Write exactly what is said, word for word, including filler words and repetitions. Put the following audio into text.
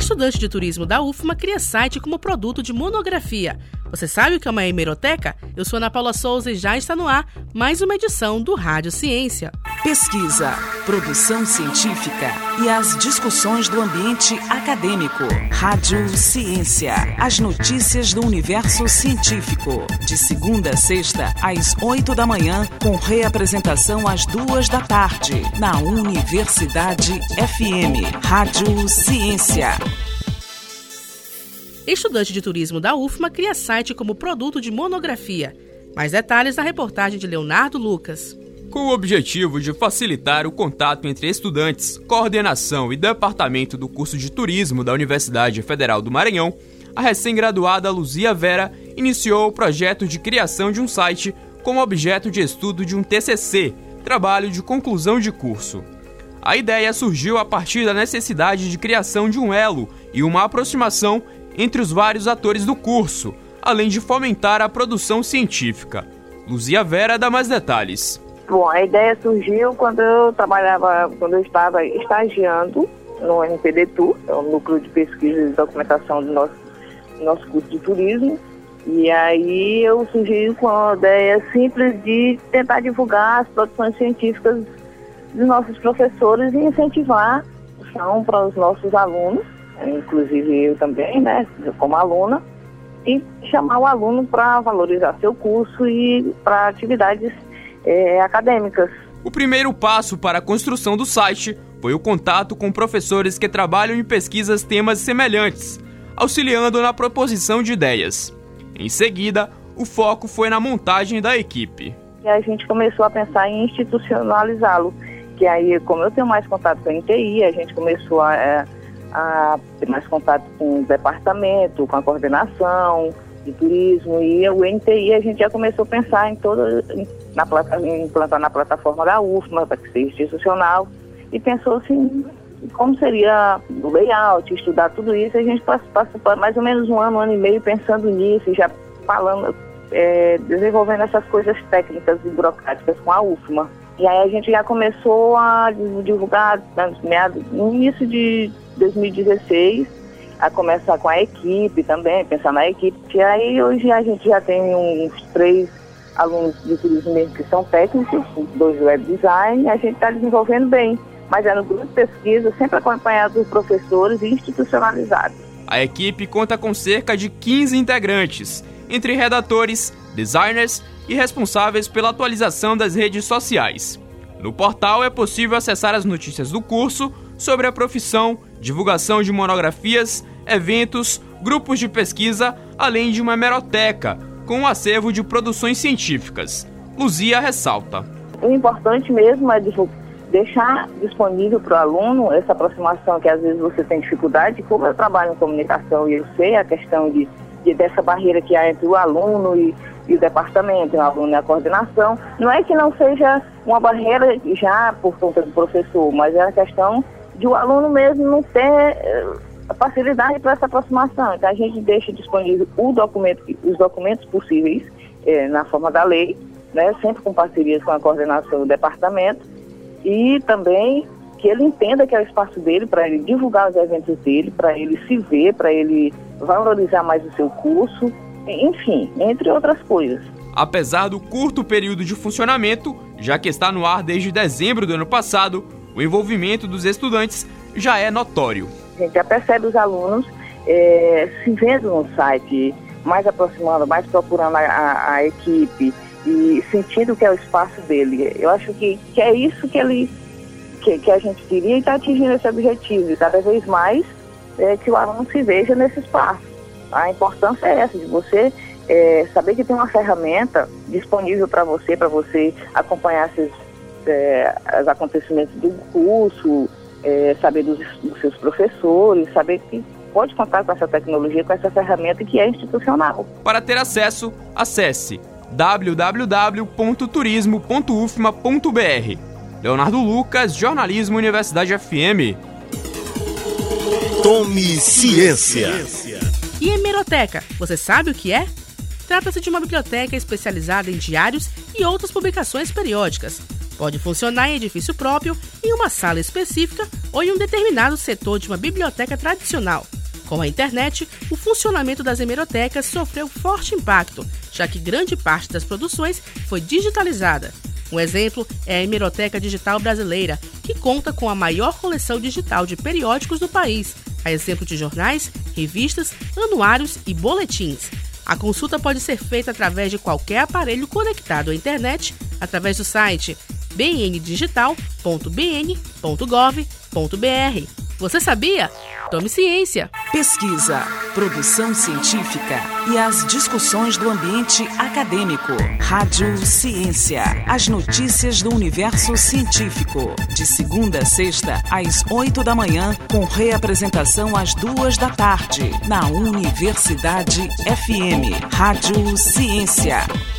Estudante de turismo da U F M A cria site como produto de monografia. Você sabe o que é uma hemeroteca? Eu sou Ana Paula Souza e já está no ar mais uma edição do Rádio Ciência. Pesquisa, produção científica e as discussões do ambiente acadêmico. Rádio Ciência, as notícias do universo científico. De segunda a sexta, às oito da manhã, com reapresentação às duas da tarde, na Universidade F M. Rádio Ciência. Estudante de turismo da U F M A cria site como produto de monografia. Mais detalhes na reportagem de Leonardo Lucas. Com o objetivo de facilitar o contato entre estudantes, coordenação e departamento do curso de turismo da Universidade Federal do Maranhão, a recém-graduada Luzia Vera iniciou o projeto de criação de um site como objeto de estudo de um T C C, trabalho de conclusão de curso. A ideia surgiu a partir da necessidade de criação de um elo e uma aproximação entre os vários atores do curso, além de fomentar a produção científica. Luzia Vera dá mais detalhes. Bom, a ideia surgiu quando eu trabalhava, quando eu estava estagiando no N P D T U, é o Núcleo de Pesquisa e Documentação do nosso, do nosso curso de turismo. E aí eu surgi com a ideia simples de tentar divulgar as produções científicas dos nossos professores e incentivar são para os nossos alunos, inclusive eu também, né, como aluna, e chamar o aluno para valorizar seu curso e para atividades é, acadêmicas. O primeiro passo para a construção do site foi o contato com professores que trabalham em pesquisas temas semelhantes, auxiliando na proposição de ideias. Em seguida, o foco foi na montagem da equipe. E a gente começou a pensar em institucionalizá-lo, que aí, como eu tenho mais contato com a N T I, a gente começou a, a ter mais contato com o departamento, com a coordenação de turismo, e o N T I a gente já começou a pensar em toda, na plata, em implantar na plataforma da U F M A, para que seja institucional, e pensou assim, como seria o layout, estudar tudo isso. A gente passou mais ou menos um ano, um ano e meio pensando nisso, e já falando, é, desenvolvendo essas coisas técnicas e burocráticas com a U F M A. E aí a gente já começou a divulgar no início de dois mil e dezesseis, a começar com a equipe também, pensar na equipe. E aí hoje a gente já tem uns três alunos de turismo mesmo que são técnicos, dois web design, e a gente está desenvolvendo bem. Mas é no grupo de pesquisa, sempre acompanhado dos professores e institucionalizado. A equipe conta com cerca de quinze integrantes, entre redatores, designers e responsáveis pela atualização das redes sociais. No portal é possível acessar as notícias do curso sobre a profissão, divulgação de monografias, eventos, grupos de pesquisa, além de uma hemeroteca, com um acervo de produções científicas. Luzia ressalta. O importante mesmo é deixar disponível para o aluno essa aproximação que às vezes você tem dificuldade. Como eu trabalho em comunicação e eu sei a questão de, de dessa barreira que há entre o aluno e, e o departamento, o aluno e a coordenação, não é que não seja uma barreira já por conta do professor, mas é a questão de o aluno mesmo não ter a facilidade para essa aproximação. Então a gente deixa disponível o documento, os documentos possíveis é, na forma da lei, né, sempre com parcerias com a coordenação do departamento, e também que ele entenda que é o espaço dele, para ele divulgar os eventos dele, para ele se ver, para ele valorizar mais o seu curso, enfim, entre outras coisas. Apesar do curto período de funcionamento, já que está no ar desde dezembro do ano passado, o envolvimento dos estudantes já é notório. A gente já percebe os alunos é, se vendo no site, mais aproximando, mais procurando a, a, a equipe e sentindo que é o espaço dele. Eu acho que, que é isso que, ele, que, que a gente queria e está atingindo esse objetivo. E cada vez mais é, que o aluno se veja nesse espaço. A importância é essa, de você é, saber que tem uma ferramenta disponível para você, para você acompanhar esses É, os acontecimentos do curso, é, saber dos, dos seus professores, saber que pode contar com essa tecnologia, com essa ferramenta que é institucional. Para ter acesso, acesse w w w ponto turismo ponto u f m a ponto b r. Leonardo Lucas, Jornalismo Universidade F M. Tome Ciência. E hemeroteca, você sabe o que é? Trata-se de uma biblioteca especializada em diários e outras publicações periódicas. Pode funcionar em edifício próprio, em uma sala específica ou em um determinado setor de uma biblioteca tradicional. Com a internet, o funcionamento das hemerotecas sofreu forte impacto, já que grande parte das produções foi digitalizada. Um exemplo é a Hemeroteca Digital Brasileira, que conta com a maior coleção digital de periódicos do país, a exemplo de jornais, revistas, anuários e boletins. A consulta pode ser feita através de qualquer aparelho conectado à internet, através do site b n digital ponto b n ponto gov ponto b r. Você sabia? Tome ciência! Pesquisa, produção científica e as discussões do ambiente acadêmico. Rádio Ciência. As notícias do universo científico. De segunda a sexta, às oito da manhã, com reapresentação às duas da tarde. Na Universidade F M. Rádio Ciência.